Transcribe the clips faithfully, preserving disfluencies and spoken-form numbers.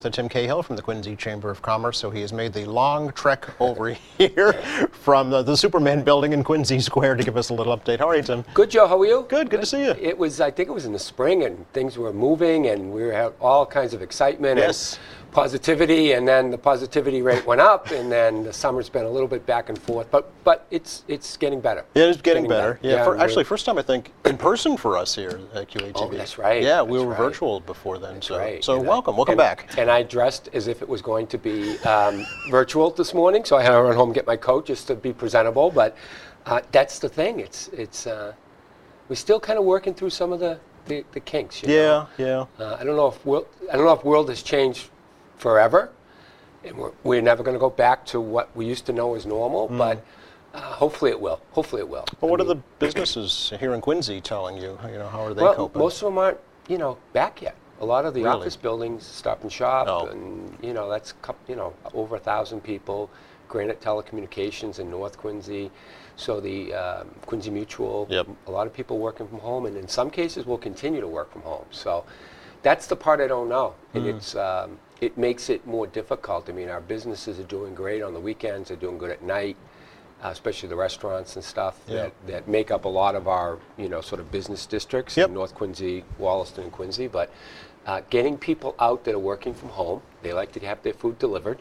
To Tim Cahill from the Quincy Chamber of Commerce. So he has made the long trek over here from the, the Superman building in Quincy Square to give us a little update. How are you, Tim? Good, Joe. How are you? Good. Good to see you. It was, I think it was in the spring, and things were moving, and we had all kinds of excitement Yes. and positivity, and then the positivity rate went up, and then the summer's been a little bit back and forth, but but it's it's getting better. It is getting, getting better. better. Yeah. yeah for, actually, first time I think in person for us here at Q A T V. Oh, that's right. Yeah, that's we were right. virtual before then. That's so right. so and welcome, I, welcome and, back. And I dressed as if it was going to be um, virtual this morning, so I had to run home and get my coat just to be presentable. But uh, that's the thing. It's it's uh, we're still kind of working through some of the the, the kinks. You yeah, know? yeah. Uh, I don't know if world, I don't know if world has changed forever. And we're, we're never going to go back to what we used to know as normal, mm. but uh, hopefully it will. Hopefully it will. Well, what I are mean, the businesses here in Quincy telling you? You know, how are they well, coping? most of them aren't, you know, back yet. A lot of the Really? office buildings, Stop and Shop, Oh. and you know, that's coup- you know over a thousand people. Granite Telecommunications in North Quincy, so the um, Quincy Mutual. Yep. A lot of people working from home, and in some cases will continue to work from home. So that's the part I don't know, and Mm. it's. Um, It makes it more difficult. I mean, our businesses are doing great on the weekends. They're doing good at night, uh, especially the restaurants and stuff Yeah. that, that make up a lot of our, you know, sort of business districts Yep. in North Quincy, Wollaston, and Quincy. But uh, getting people out that are working from home, they like to have their food delivered.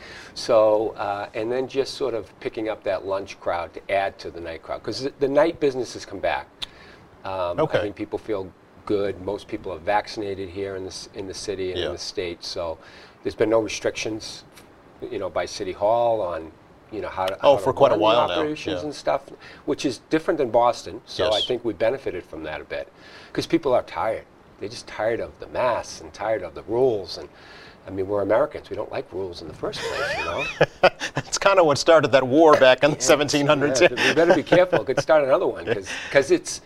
so, uh, and then just sort of picking up that lunch crowd to add to the night crowd. Because the, the night businesses come back. Um, Okay. I think people feel good. Most people are vaccinated here in the in the city and Yeah. in the state, so there's been no restrictions, you know, by City Hall on, you know, how to, Oh, how for to quite a run the while now, operations yeah. and stuff, which is different than Boston. So I Yes. think we benefited from that a bit, because people are tired. They're just tired of the masks and tired of the rules. And I mean, we're Americans. We don't like rules in the first place, you know. That's kind of what started that war back in the seventeen hundreds. Yeah, we better be careful. Could start another one, because it's.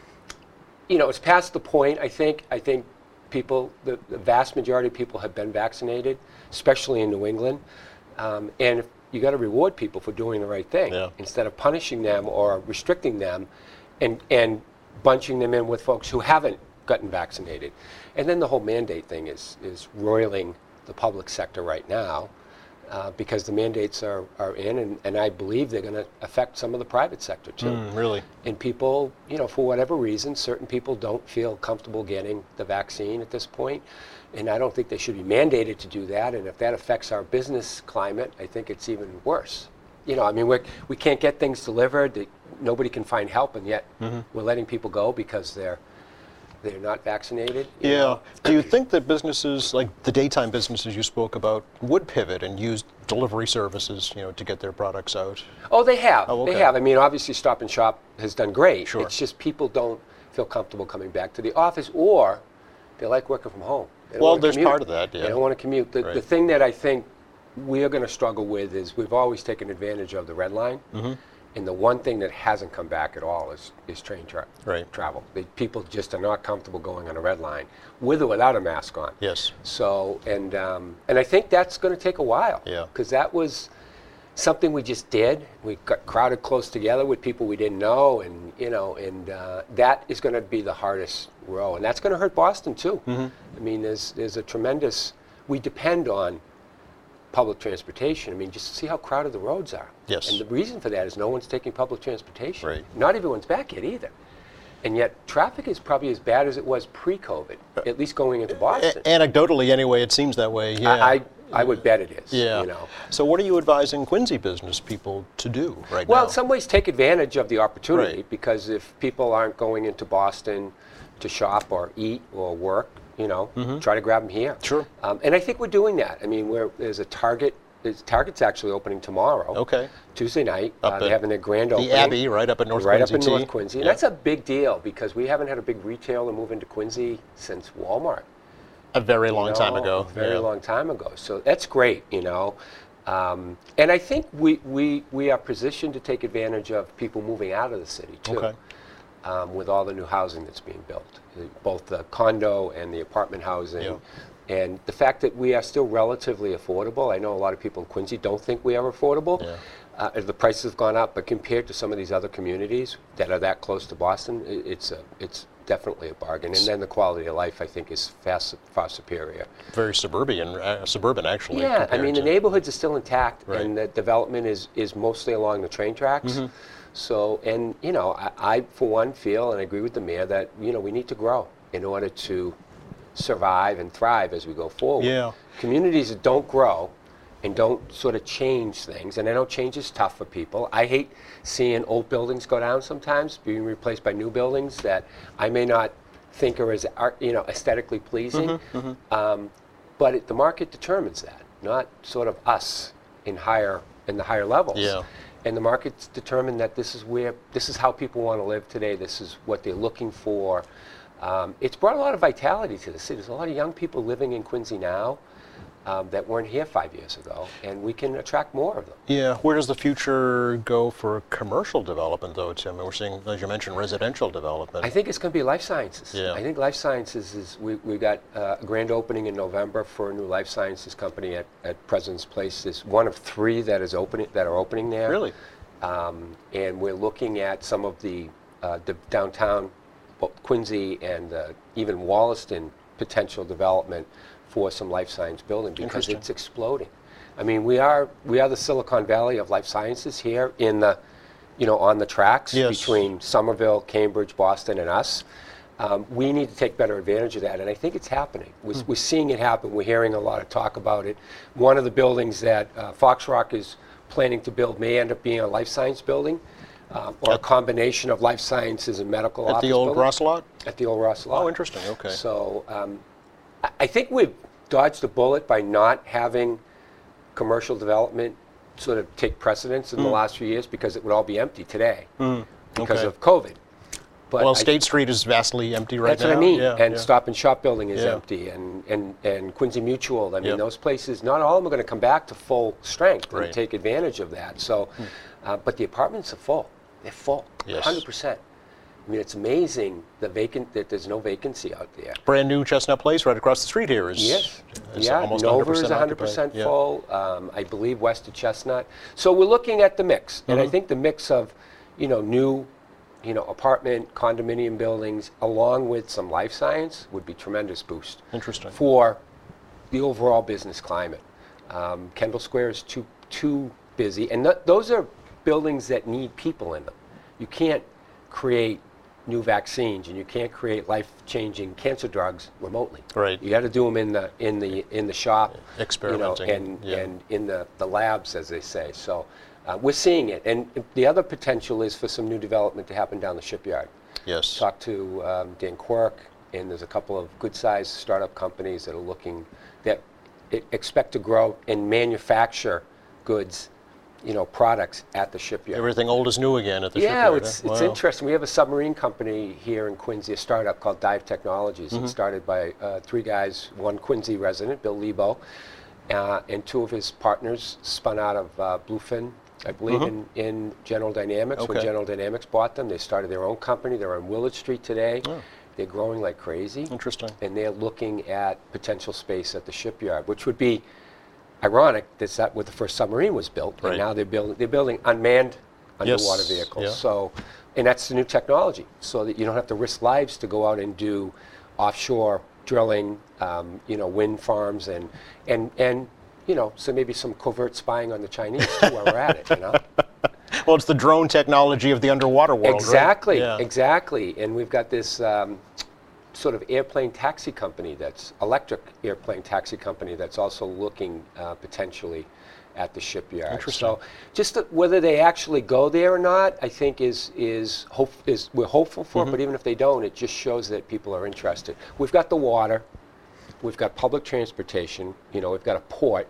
You know, it's past the point. I think. I think people, the, the vast majority of people have been vaccinated, especially in New England. Um, and if, you got to reward people for doing the right thing Yeah. instead of punishing them or restricting them, and and bunching them in with folks who haven't gotten vaccinated. And then the whole mandate thing is is roiling the public sector right now. Uh, because the mandates are, are in, and, and I believe they're going to affect some of the private sector too. Mm, really? And people, you know, for whatever reason, certain people don't feel comfortable getting the vaccine at this point. And I don't think they should be mandated to do that. And if that affects our business climate, I think it's even worse. You know, I mean, we're, we can't get things delivered. That nobody can find help, and yet Mm-hmm. we're letting people go because they're they're not vaccinated. you Yeah. know? Do you think that businesses, like the daytime businesses you spoke about, would pivot and use delivery services, you know, to get their products out? Oh, they have. Oh, okay. They have. I mean, obviously, Stop and Shop has done great. Sure. It's just people don't feel comfortable coming back to the office, or they like working from home. They don't Well, wanna there's commute. part of that, yeah. They don't want to commute. The, Right. the thing that I think we are going to struggle with is we've always taken advantage of the red line. Mm-hmm. And the one thing that hasn't come back at all is, is train tra- Right. travel. They, people just are not comfortable going on a red line, with or without a mask on. Yes. So, and um, and I think that's going to take a while. Yeah. Because that was something we just did. We got crowded close together with people we didn't know, and you know, and uh, that is going to be the hardest row, and that's going to hurt Boston too. Mm-hmm. I mean, there's there's a tremendous. We depend on public transportation. I mean, just see how crowded the roads are. Yes. And the reason for that is no one's taking public transportation. Right. Not everyone's back yet either. And yet, traffic is probably as bad as it was pre-COVID, at least going into Boston. A- anecdotally, anyway, it seems that way. Yeah. I, I I would bet it is. yeah. You know. So, what are you advising Quincy business people to do right Well, now? in some ways, take advantage of the opportunity, Right. because if people aren't going into Boston to shop or eat or work, you know, try to grab them here. Mm-hmm. Sure. Um, and I think we're doing that. I mean, we're, there's a Target. There's, Target's actually opening tomorrow. Okay. Tuesday night. Up Uh, they're at having their grand opening. The Abbey, right up at North right Quincy. up in T. North Quincy. And Yeah. that's a big deal, because we haven't had a big retailer move into Quincy since Walmart. A very long you time know, ago. A very yeah. long time ago. So that's great, you know. Um, and I think we, we, we are positioned to take advantage of people moving out of the city, too, Okay. um, with all the new housing that's being built, uh, both the condo and the apartment housing. Yeah. And the fact that we are still relatively affordable. I know a lot of people in Quincy don't think we are affordable. Yeah. Uh, the prices have gone up, but compared to some of these other communities that are that close to Boston, it, it's a, it's definitely a bargain. And then the quality of life, I think, is far, far superior. Very suburban, uh, suburban actually. Yeah, I compared mean, the to- neighborhoods are still intact, Right. and the development is, is mostly along the train tracks. Mm-hmm. So, and, you know, I, I, for one, feel, and I agree with the mayor, that, you know, we need to grow in order to survive and thrive as we go forward. Yeah. Communities that don't grow and don't sort of change things, and I know change is tough for people. I hate seeing old buildings go down sometimes, being replaced by new buildings that I may not think are as art, you know, aesthetically pleasing. Mm-hmm, mm-hmm. Um, but it, the market determines that, not sort of us in higher in the higher levels. Yeah. And the market's determined that this is where this is how people want to live today. This is what they're looking for. Um, it's brought a lot of vitality to the city. There's a lot of young people living in Quincy now um, that weren't here five years ago, and we can attract more of them. Yeah, where does the future go for commercial development, though, Tim? We're seeing, as you mentioned, residential development. I think it's going to be life sciences. Yeah. I think life sciences is, we, we got uh, a grand opening in November for a new life sciences company at, at President's Place. It's one of three that is opening, that are opening there. Really? Um, and we're looking at some of the, uh, the downtown, both Quincy and uh, even Wollaston potential development for some life science building, because Interesting. it's exploding. I mean, we are we are the Silicon Valley of life sciences here in the, you know, on the tracks Yes. between Somerville, Cambridge, Boston, and us. Um, we need to take better advantage of that, and I think it's happening. We're, Hmm. we're seeing it happen. We're hearing a lot of talk about it. One of the buildings that uh, Foxrock is planning to build may end up being a life science building, um, or a combination of life sciences and medical At office the old building. Ross lot? At the old Ross lot. Oh, interesting. Okay. So um, I- I think we've dodged a bullet by not having commercial development sort of take precedence in the last few years, because it would all be empty today because Hmm. okay. of COVID. But Well, I- State Street is vastly empty right that's now. what I mean. Yeah, and yeah. Stop and Shop building is Yeah. empty, and, and, and Quincy Mutual. I mean, Yep. those places, not all of them are going to come back to full strength Right. and take advantage of that. So, uh, but the apartments are full. They're full, Yes. one hundred percent. I mean, it's amazing the vacant that there's no vacancy out there. Brand new Chestnut Place right across the street here is, Yes. is Yeah, almost Nova is one hundred percent one hundred percent occupied. full. Um, I believe West of Chestnut. So we're looking at the mix, and I Mhm. think the mix of, you know, new, you know, apartment, condominium buildings, along with some life science, would be tremendous boost Yeah. Interesting. for the overall business climate. Um, Kendall Square is too too busy, and th- those are buildings that need people in them. You can't create new vaccines, and you can't create life-changing cancer drugs remotely. Right. You got to do them in the in the in the shop, Experimenting, you know, and yeah. and in the the labs, as they say. So uh, we're seeing it, and the other potential is for some new development to happen down the shipyard. Yes. Talked to um, Dan Quirk, and there's a couple of good-sized startup companies that are looking, that e- expect to grow and manufacture goods, you know, products at the shipyard. Everything old is new again at the Yeah, shipyard. it's, huh? it's Wow. interesting. We have a submarine company here in Quincy, a startup called Dive Technologies. Mm-hmm. It's started by uh, three guys, one Quincy resident, Bill Lebo, uh, and two of his partners spun out of uh, Bluefin, I believe, in, in General Dynamics. When Mm-hmm. Okay. General Dynamics bought them, they started their own company. They're on Willard Street today. Oh. They're growing like crazy. Interesting. And they're looking at potential space at the shipyard, which would be ironic. That's that where the first submarine was built, Right. and now they're building they're building unmanned underwater Yes, vehicles. yeah. So, and that's the new technology, so that you don't have to risk lives to go out and do offshore drilling, um, you know, wind farms, and and and you know, so maybe some covert spying on the Chinese too while we're at it, you know. Well, it's the drone technology of the underwater world, Exactly, right? Yeah. exactly. And we've got this um, sort of airplane taxi company, that's electric airplane taxi company, that's also looking uh, potentially at the shipyard. Interesting. So just that whether they actually go there or not, I think is is hope is we're hopeful for. Mm-hmm. But even if they don't, it just shows that people are interested. We've got the water, we've got public transportation. You know, we've got a port.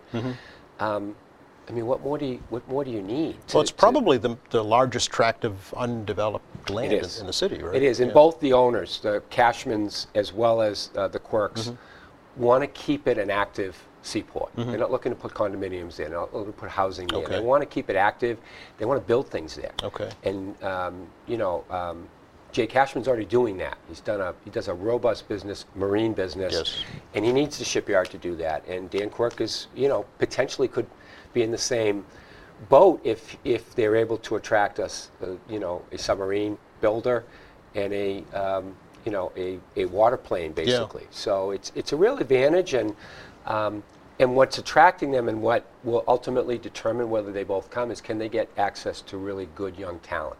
Um, I mean, what more do you what more do you need? to- Well, it's to- probably the, the largest tract of undeveloped land in, is. in the city, right? It is, and Yeah. both the owners, the Cashmans as well as uh, the Quirks, Mm-hmm. want to keep it an active seaport. They're not looking to put condominiums there. They're not looking to put housing there. Okay. They want to keep it active. They want to build things there. Okay. And um, you know, um, Jay Cashman's already doing that. He's done a he does a robust business, marine business, Yes. and he needs the shipyard to do that. And Dan Quirk is, you know, potentially could be in the same boat if if they're able to attract us, uh, you know, a submarine builder and a um, you know, a, a water plane basically. Yeah. So it's it's a real advantage, and um, and what's attracting them and what will ultimately determine whether they both come is, can they get access to really good young talent,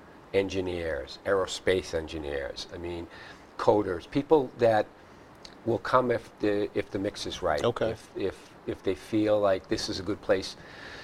engineers, aerospace engineers, I mean, coders, people that will come if the if the mix is right. Okay. If if if they feel like this is a good place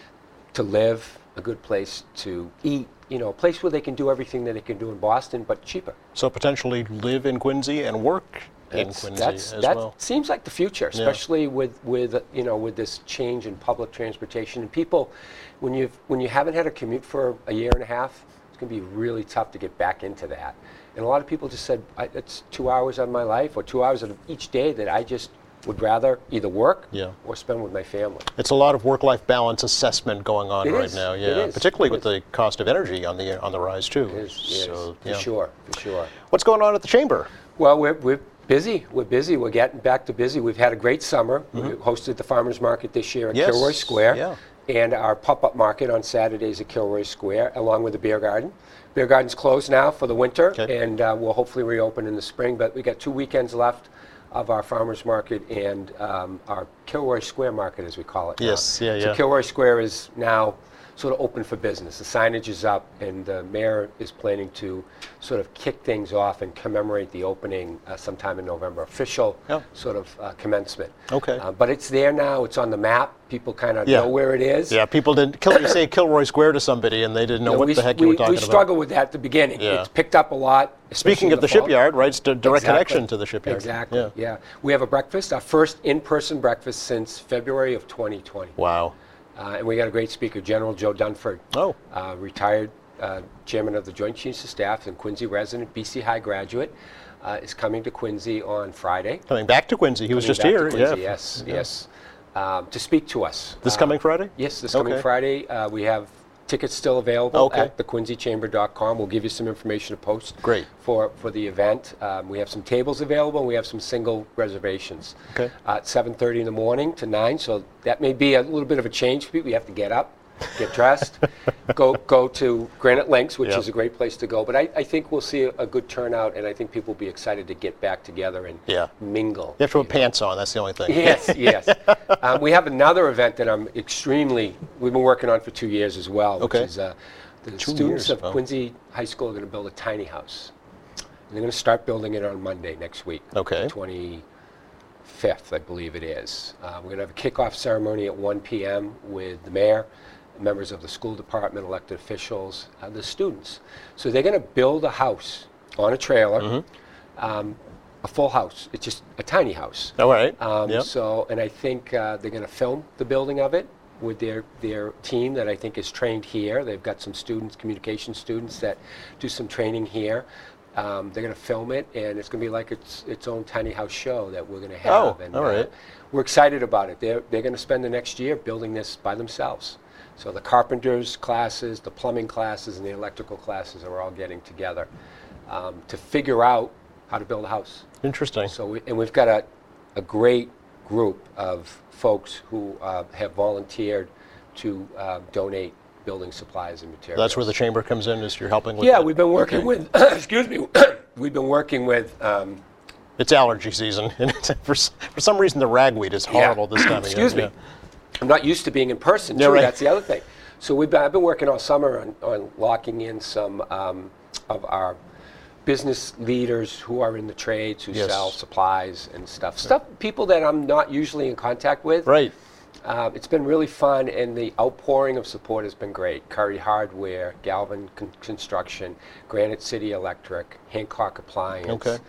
to live, a good place to eat, you know, a place where they can do everything that they can do in Boston, but cheaper. So potentially live in Quincy and work in It's, Quincy that's, as that well. seems like the future, especially yeah. with with you know with this change in public transportation. And people, when you when you haven't had a commute for a year and a half, it's going to be really tough to get back into that. And a lot of people just said, I, it's two hours of my life or two hours of each day that I just would rather either work yeah. or spend with my family. It's a lot of work-life balance assessment going on it right is. now, It yeah. is. Particularly it with is. the cost of energy on the on the rise too. It is, it so, is. yeah. For sure, for sure. What's going on at the Chamber? Well, we're, we're busy. We're busy. We're getting back to busy. We've had a great summer. Mm-hmm. We hosted the Farmers Market this year at yes. Kilroy Square. Yeah. And our pop-up market on Saturdays at Kilroy Square, along with the beer garden. Beer garden's closed now for the winter, okay. and uh, we'll hopefully reopen in the spring. But we got two weekends left of our Farmers Market and um, our Kilroy Square Market, as we call it. Yes, now. yeah, yeah. So Kilroy Square is now sort of open for business. The signage is up, and the mayor is planning to sort of kick things off and commemorate the opening uh, sometime in November. Official yeah. sort of uh, commencement. Okay. Uh, but it's there now. It's on the map. People kind of yeah. know where it is. Yeah, people didn't. Kill, you say Kilroy Square to somebody, and they didn't know No, what we, the heck we, you were talking we about. We struggled with that at the beginning. Yeah. It's picked up a lot. Speaking of the, the shipyard, right? It's a direct exactly. connection to the shipyard. Exactly. Yeah. yeah. We have a breakfast, our first in-person breakfast since February of twenty twenty. Wow. Uh, and we got a great speaker, General Joe Dunford. Oh. Uh, retired uh, chairman of the Joint Chiefs of Staff and Quincy resident, B C High graduate, uh, is coming to Quincy on Friday. Coming back to Quincy. He was Coming just back here. to Quincy, yeah. Yes, yeah. yes. Um, to speak to us. This uh, coming Friday? Yes, this okay. coming Friday. Uh, we have tickets still available okay. at the quincy chamber dot com. We'll give you some information to post Great. for for the event. Um, we have some tables available, and we have some single reservations. Okay. Uh, at seven thirty in the morning to nine, so that may be a little bit of a change for people. You have to get up, get dressed, go go to Granite Links, which yep. is a great place to go. But I, I think we'll see a, a good turnout, and I think people will be excited to get back together and yeah. mingle. You have to you put pants on, that's the only thing. Yes, yes. Um, we have another event that I'm extremely, we've been working on for two years as well, okay. which is uh, the two students years. of oh. Quincy High School are going to build a tiny house. And they're going to start building it on Monday next week, okay. the twenty-fifth, I believe it is. Uh, we're going to have a kickoff ceremony at one p m with the mayor, members of the school department, elected officials, uh, the students. So they're going to build a house on a trailer, mm-hmm. um, a full house. It's just a tiny house. All right. Um, yep. So, and I think uh, they're going to film the building of it with their, their team that I think is trained here. They've got some students, communication students that do some training here. Um, they're going to film it, and it's going to be like its its own tiny house show that we're going to have. Oh, and, all right. Uh, we're excited about it. They're, they're going to spend the next year building this by themselves. So the carpenters classes, the plumbing classes, and the electrical classes are all getting together um, to figure out how to build a house. Interesting. So, we, and we've got a, a great group of folks who uh, have volunteered to uh, donate building supplies and materials. That's where the chamber comes in, is you're helping with Yeah, that? we've been working with, excuse me, we've been working with... Um, it's allergy season, and it's, for, for some reason the ragweed is horrible yeah. this time of year. Excuse me. Yeah. I'm not used to being in person, too. Yeah, right. That's the other thing. So we've been, I've been working all summer on, on locking in some um, of our business leaders who are in the trades, who yes. sell supplies and stuff. Yeah. Stuff, people that I'm not usually in contact with. Right. Uh, it's been really fun, and the outpouring of support has been great. Curry Hardware, Galvin Con- Construction, Granite City Electric, Hancock Appliance, okay.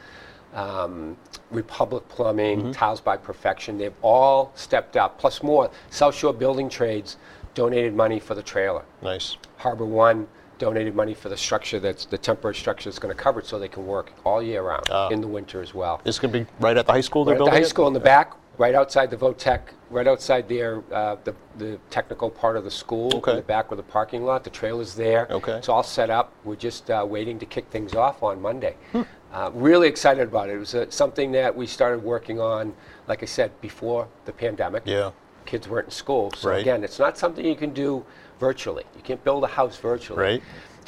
um, Republic Plumbing, mm-hmm. Tiles by Perfection. They've all stepped up, plus more. South Shore Building Trades donated money for the trailer. Nice. Harbor One donated money for the structure, that's the temporary structure that's going to cover it so they can work all year round, uh, in the winter as well. It's going to be right at the high school they're right building at the high it? school in the back, right outside the Votech, right outside their, uh, the, the technical part of the school, okay. in the back with the parking lot. The trailer's there. Okay. It's all set up. We're just uh, waiting to kick things off on Monday. Hmm. Uh, really excited about it. It was uh, something that we started working on, like I said, before the pandemic. Yeah. Kids weren't in school. So right. again, it's not something you can do virtually. You can't build a house virtually. Right.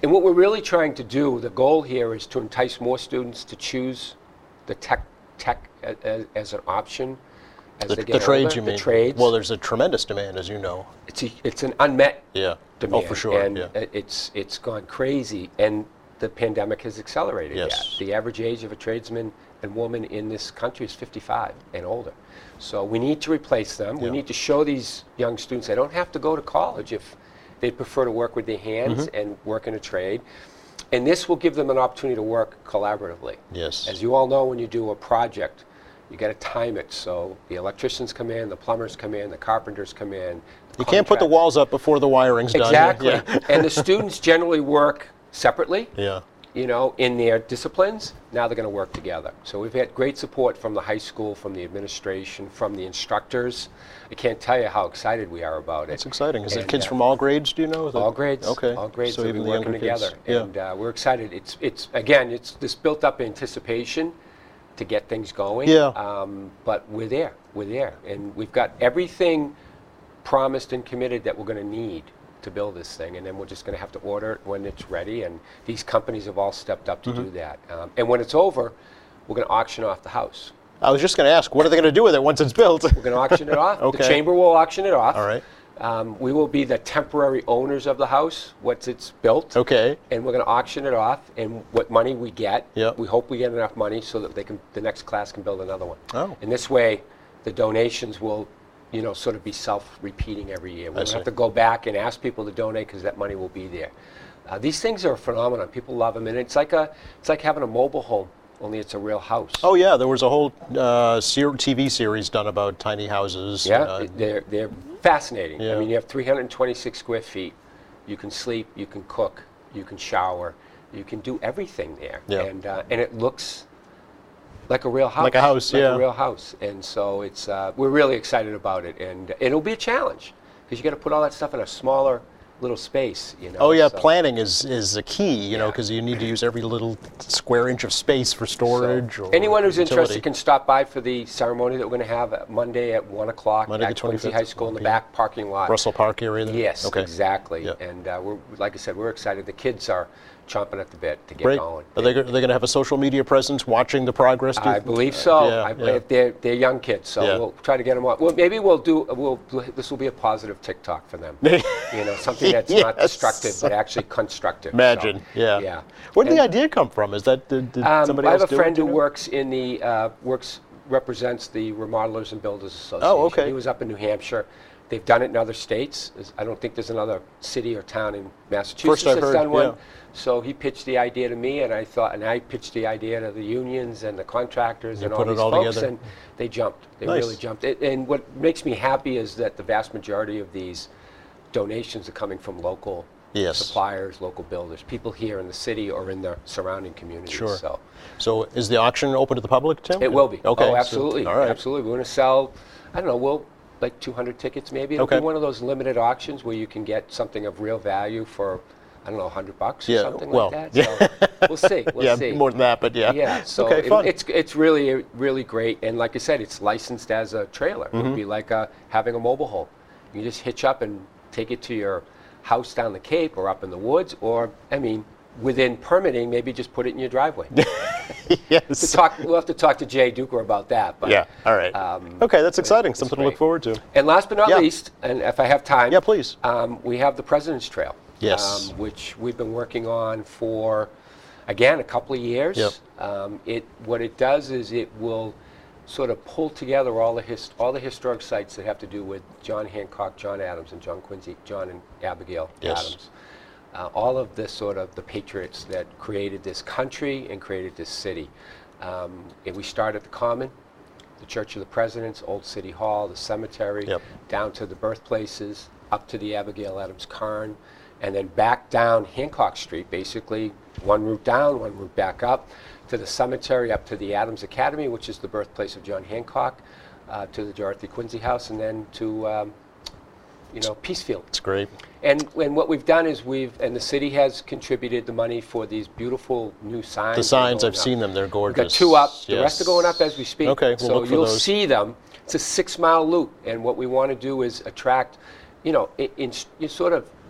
And what we're really trying to do, the goal here is to entice more students to choose the tech, tech as, as an option as The, they the get trades, older. you the mean? trades. Well, there's a tremendous demand, as you know. It's, a, it's an unmet Yeah. demand. Oh, for sure. And yeah. it's, it's gone crazy. And the pandemic has accelerated Yes. that. The average age of a tradesman and woman in this country is fifty-five and older. So we need to replace them. We Yeah. need to show these young students they don't have to go to college if they prefer to work with their hands Mm-hmm. and work in a trade. And this will give them an opportunity to work collaboratively. Yes. As you all know, when you do a project, you got to time it. So the electricians come in, the plumbers come in, the carpenters come in. You can't put the contract- walls up before the wiring's done. Exactly. Yeah. And the students generally work separately, Yeah. you know, in their disciplines. Now they're going to work together. So we've had great support from the high school, from the administration, from the instructors. I can't tell you how excited we are about it. It's exciting. Is it And, kids uh, from all grades, do you know? Is all it- grades. Okay. All grades. So They'll even be the working younger kids. together, Yeah. and uh, we're excited. It's it's again, it's this built up anticipation to get things going. Yeah. Um, but we're there. We're there, and we've got everything promised and committed that we're going to need to build this thing, and then we're just going to have to order it when it's ready. And these companies have all stepped up to Mm-hmm. do that. Um, and when it's over, we're going to auction off the house. I was just going to ask, what are they going to do with it once it's built? We're going to auction it off. Okay. The chamber will auction it off. All right. Um, we will be the temporary owners of the house once it's built. Okay. And we're going to auction it off, and what money we get, Yep. we hope we get enough money so that they can, the next class can build another one. Oh. And this way, the donations will, you know, sort of be self-repeating every year. We don't see. have to go back and ask people to donate because that money will be there. Uh, these things are a phenomenon. People love them, and it's like a, it's like having a mobile home, only it's a real house. Oh yeah, there was a whole uh, ser- T V series done about tiny houses. Yeah, uh, they're they're fascinating. Yeah. I mean, you have three hundred twenty-six square feet. You can sleep, you can cook, you can shower, you can do everything there, Yeah. and uh, and it looks like a real house. Like a house, like yeah. a real house. And so it's uh, we're really excited about it, and it'll be a challenge because you got to put all that stuff in a smaller little space. You know. Oh yeah, so- planning is is a key, you know, Yeah. because you need to use every little square inch of space for storage. So or anyone who's utility. interested can stop by for the ceremony that we're going to have at Monday at one o'clock Monday the at Quincy twenty-fifth, High School in the one p m back parking lot. Russell Park area there? Yes, Okay. exactly. Yep. And uh, we're, like I said, we're excited. The kids are chomping at the bit to get Great. going. Are they, go- are they going to have a social media presence watching the progress? do you I think? believe so. Yeah, I, yeah. They're, they're young kids, so Yeah. we'll try to get them on. Well, maybe we'll do. We'll this will be a positive TikTok for them. you know, something that's not Yes. destructive but actually constructive. Imagine, So, yeah. Yeah. Where did the And, idea come from? Is that did, did um, somebody I else have a do friend it? who you know? works in the uh, works represents the Remodelers and Builders Association. Oh, okay. He was up in New Hampshire. They've done it in other states. There's- I don't think there's another city or town in Massachusetts First I've that's heard, done one. yeah. So he pitched the idea to me, and I thought, and I pitched the idea to the unions and the contractors You and all put it these all folks, together. and they jumped. They Nice. really jumped. It, and what makes me happy is that the vast majority of these donations are coming from local Yes. suppliers, local builders, people here in the city or in the surrounding communities. Sure. So So is the auction open to the public, Tim? it will be. Okay. Oh, so- absolutely. all right. Absolutely. We're going to sell, I don't know, we'll like two hundred tickets maybe. It'll Okay. be one of those limited auctions where you can get something of real value for, I don't know, one hundred bucks or Yeah, something well, like that. yeah. So we'll see. We'll yeah, see. more than that, but yeah. Yeah, so okay, it- fun. it's it's really really great, and like I said, it's licensed as a trailer. It Mm-hmm. would be like a, having a mobile home. You just hitch up and take it to your house down the Cape or up in the woods, or I mean, within permitting, maybe just put it in your driveway. to yes. talk, we'll have to talk to Jay Duker about that. But, Yeah. All right. um, okay, that's exciting. it's Something to look great. forward to. And last but not Yeah. least, and if I have time, Yeah, please. um, we have the President's Trail. Yes. Um, which we've been working on for, again, a couple of years. Yep. Um, it what it does is it will sort of pull together all the his, all the historic sites that have to do with John Hancock, John Adams, and John Quincy, John and Abigail Yes. Adams. Uh, all of this sort of the patriots that created this country and created this city. Um, and we start at the Common, the Church of the Presidents, Old City Hall, the cemetery, Yep. down to the birthplaces, up to the Abigail Adams Cairn, and then back down Hancock Street, basically one route down, one route back up, to the cemetery, up to the Adams Academy, which is the birthplace of John Hancock, uh, to the Dorothy Quincy House, and then to, um, you know, Peacefield. It's great. And, and what we've done is we've, and the city has contributed the money for these beautiful new signs. The that are signs, going I've up. seen them. They're We've gorgeous. got two up. The Yes. rest are going up as we speak. Okay, we'll so look for you'll those. see them. It's a six-mile loop, and what we want to do is attract, you know, in, in, you sort of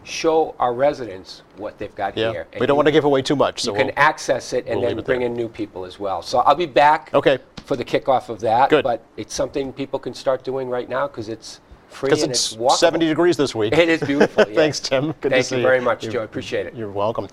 show our residents what they've got Yeah, here. we don't want to give away too much, so You can we'll- access it and we'll leave then it bring there. in new people as well. So I'll be back Okay. for the kickoff of that. Good. But it's something people can start doing right now because it's free Because and it's it's walkable. seventy degrees this week. It is beautiful. Yeah. Thanks, Tim. Good to Thank see you you. very much, You're- Joe. I appreciate it. You're welcome.